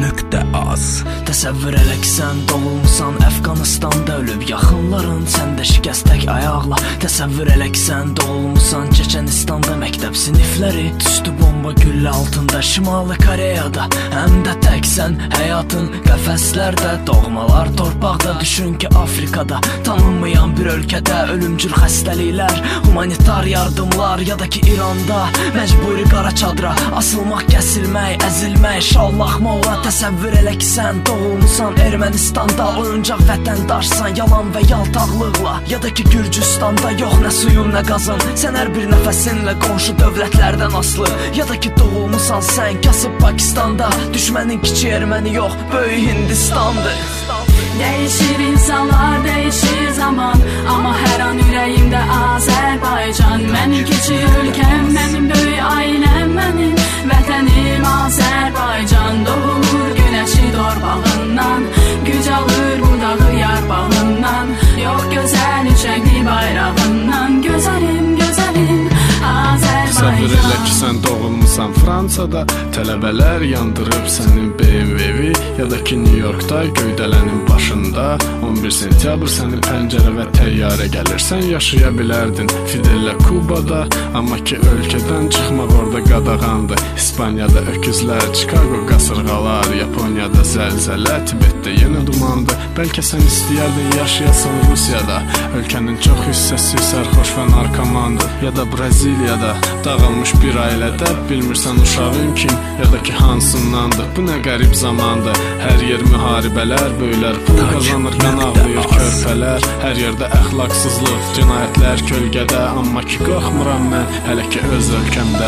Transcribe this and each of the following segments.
Tac.az. Təsəvvür elə ki sən doğulmusan Əfqanistanda ölüb yaxınların səndə şikəst tək ayaqla. Təsəvvür elə ki sən doğulmusan Çeçenistanda məktəb sinifləri düşdü bomba güllə altında Şimali Koreyada. Həm də təksən həyatın qəfəslərdə, doğmalar torpaqda. Düşün ki Afrikada tanınmayan bir ölkədə ölümcül xəstəliklər, humanitar yardımlar ya da ki İranda məcburi qara çadıra asılmaq, kəsilmək, əzilmək, şallaqma ola. Təsəvvür elə ki sən doğulmusan Ermənistanda, oyuncaq vətəndaşsan yalan və yaltaqlıqla. Ya da ki Gürcüstanda yox nə suyun nə qazın, sən hər bir nəfəsinlə qonşu dövlətlərdən aslı. Ya da ki doğulmusan sən kasıb Pakistanda, düşmənin kiçik erməni yox, böyük Hindistandır. Değişir insanlar, değişir zaman, ama her an ürəyimdə Azərbaycan. Mənim kiçik ülkem, mənim böyük ailəm, mənim vətənim Azərbaycan. Doğulur günəşi torpağından, güc alır budağı yarpağından. Yox gözəl üçəngli bayrağından, gözəlim, gözəlim Azərbaycan. Təsəvvür elə ki sən doğulmusan Fransada, tələbələr yandırıb sənin BMW-vi, ya da ki New Yorkda göydələnin başında 11 sentyabr sənin pəncərə və təyyarə gəlir. Sən yaşaya bilərdin Fidellə Kubada, amma ki ölkədən çıxmaq orada qadağandır. İspaniyada öküzlər, Chicago qasırğalar, Yaponiyada zəlzələ, Tibetdə yenə dumandır. Bəlkə sən istəyərdin yaşayasan Rusiyada, ölkənin çox hissəsi sərxoş və narkomandır. Ya da Braziliyada dağılmış bir ailədə, bilmirsən uşağın kim, ya da ki hansındandır. Bu nə qərib zamandır, hər yer müharibələr, böylər pul qazanır, qan ağlayır körpələr. Hər yerdə əxlaqsızlıq, cinayətlər kölgədə, amma ki qorxmuram mən hələ ki öz ölkəmdə.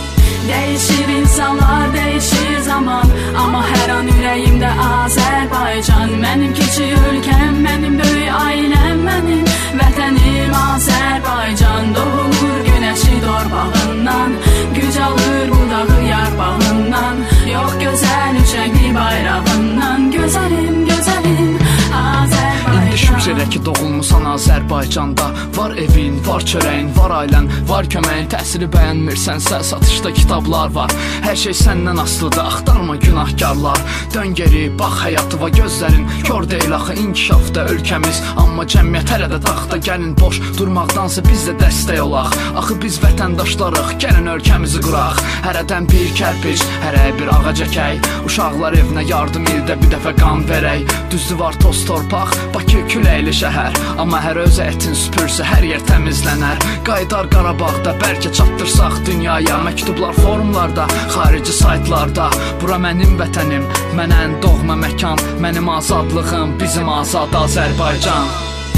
Değişir insanlar, değişir zaman, ama her an ürəyimdə Azərbaycan. Mənim kiçik ülkem, mənim böyük ailəm, mənim vətənim Azərbaycan. Doğulur günəşi torpağından, güc alır budağı yarpağından. Yox gözəl üçəngli bayrağından, gözəlim, gözəlim Azərbaycan. İndi şükür elə ki doğulmusan Azərbaycanda, var evin, var çörəyin, var ailən, var köməyin. Təhsili bəyənmirsənsə satışda kitablar var, hər şey səndən asılıdır, axtarma günahkarlar. Dön geri, bax həyatıva gözlərin kör deyil axı inkişafda ölkəmiz. Amma cəmiyyət hələ də taxta, gəlin boş durmaqdansa biz də dəstək olaq. Axı biz vətəndaşlarıq, gəlin ölkəmizi quraq. Hərədən bir kərpic, hərəyə bir ağac əkək, uşaqlar evinə yardım ildə bir dəfə qan verək. Düzdü var toz torpaq, Bakı küləkli şəhər, amma hər özə ətin süpürsə hər yer təmizlənər. Qaydar Qarabağda bəlkə çatdırsaq dünyaya, məktublar forumlarda, xarici saytlarda. Bura mənim vətənim, mənən doğma məkan, mənim azadlığım, bizim azad Azərbaycan.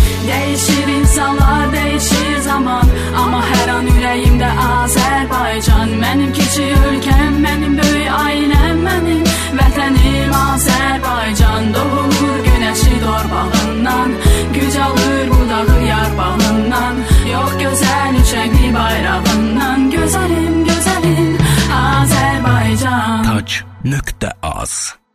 Değişir insanlar, değişir zaman, ama her an ürəyimdə Azərbaycan. Mənim kiçik ülkem, mənim böyük ailəm, mənim vətənim Azərbaycan. Doğulur günəşi torpağından, güc alır budağı yarpağından. Yox gözəl üçəngli bayrağından, gözəlim, gözəlim Azərbaycan. Tac.az.